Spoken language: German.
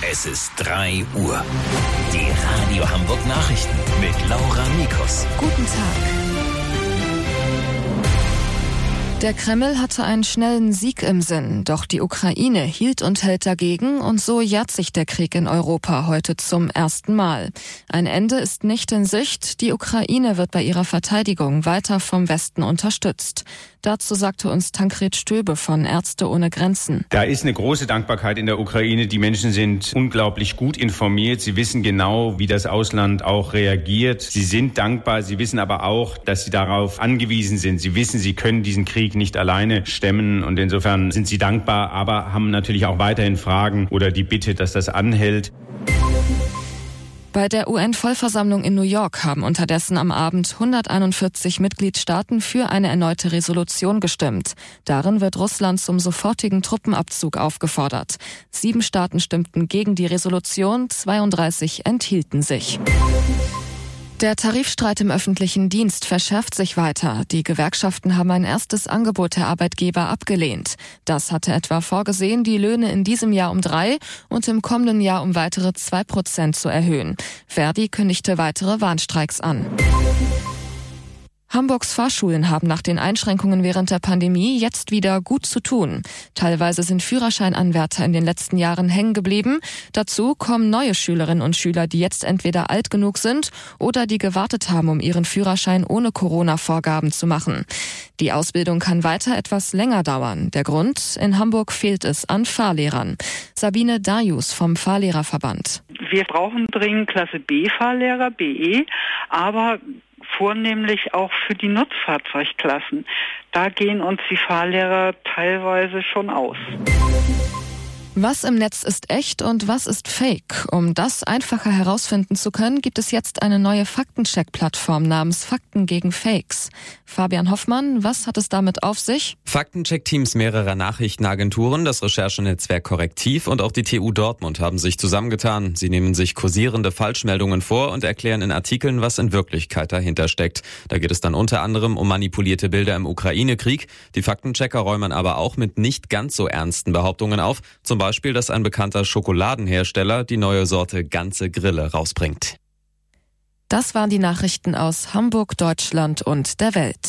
Es ist 3 Uhr. Die Radio Hamburg Nachrichten mit Laura Mikus. Guten Tag. Der Kreml hatte einen schnellen Sieg im Sinn, doch die Ukraine hielt und hält dagegen und so jährt sich der Krieg in Europa heute zum ersten Mal. Ein Ende ist nicht in Sicht, die Ukraine wird bei ihrer Verteidigung weiter vom Westen unterstützt. Dazu sagte uns Tankred Stöbe von Ärzte ohne Grenzen. Da ist eine große Dankbarkeit in der Ukraine. Die Menschen sind unglaublich gut informiert. Sie wissen genau, wie das Ausland auch reagiert. Sie sind dankbar. Sie wissen aber auch, dass sie darauf angewiesen sind. Sie wissen, sie können diesen Krieg nicht alleine stemmen. Und insofern sind sie dankbar, aber haben natürlich auch weiterhin Fragen oder die Bitte, dass das anhält. Bei der UN-Vollversammlung in New York haben unterdessen am Abend 141 Mitgliedstaaten für eine erneute Resolution gestimmt. Darin wird Russland zum sofortigen Truppenabzug aufgefordert. 7 Staaten stimmten gegen die Resolution, 32 enthielten sich. Der Tarifstreit im öffentlichen Dienst verschärft sich weiter. Die Gewerkschaften haben ein erstes Angebot der Arbeitgeber abgelehnt. Das hatte etwa vorgesehen, die Löhne in diesem Jahr um 3 und im kommenden Jahr um weitere 2% zu erhöhen. Verdi kündigte weitere Warnstreiks an. Hamburgs Fahrschulen haben nach den Einschränkungen während der Pandemie jetzt wieder gut zu tun. Teilweise sind Führerscheinanwärter in den letzten Jahren hängen geblieben. Dazu kommen neue Schülerinnen und Schüler, die jetzt entweder alt genug sind oder die gewartet haben, um ihren Führerschein ohne Corona-Vorgaben zu machen. Die Ausbildung kann weiter etwas länger dauern. Der Grund: in Hamburg fehlt es an Fahrlehrern. Sabine Darius vom Fahrlehrerverband. Wir brauchen dringend Klasse B-Fahrlehrer, BE, aber vornehmlich auch für die Nutzfahrzeugklassen. Da gehen uns die Fahrlehrer teilweise schon aus. Was im Netz ist echt und was ist Fake? Um das einfacher herausfinden zu können, gibt es jetzt eine neue Faktencheck-Plattform namens Fakten gegen Fakes. Fabian Hoffmann, was hat es damit auf sich? Faktencheck-Teams mehrerer Nachrichtenagenturen, das Recherchenetzwerk Korrektiv und auch die TU Dortmund haben sich zusammengetan. Sie nehmen sich kursierende Falschmeldungen vor und erklären in Artikeln, was in Wirklichkeit dahinter steckt. Da geht es dann unter anderem um manipulierte Bilder im Ukraine-Krieg. Die Faktenchecker räumen aber auch mit nicht ganz so ernsten Behauptungen auf. Zum Beispiel, dass ein bekannter Schokoladenhersteller die neue Sorte Ganze Grille rausbringt. Das waren die Nachrichten aus Hamburg, Deutschland und der Welt.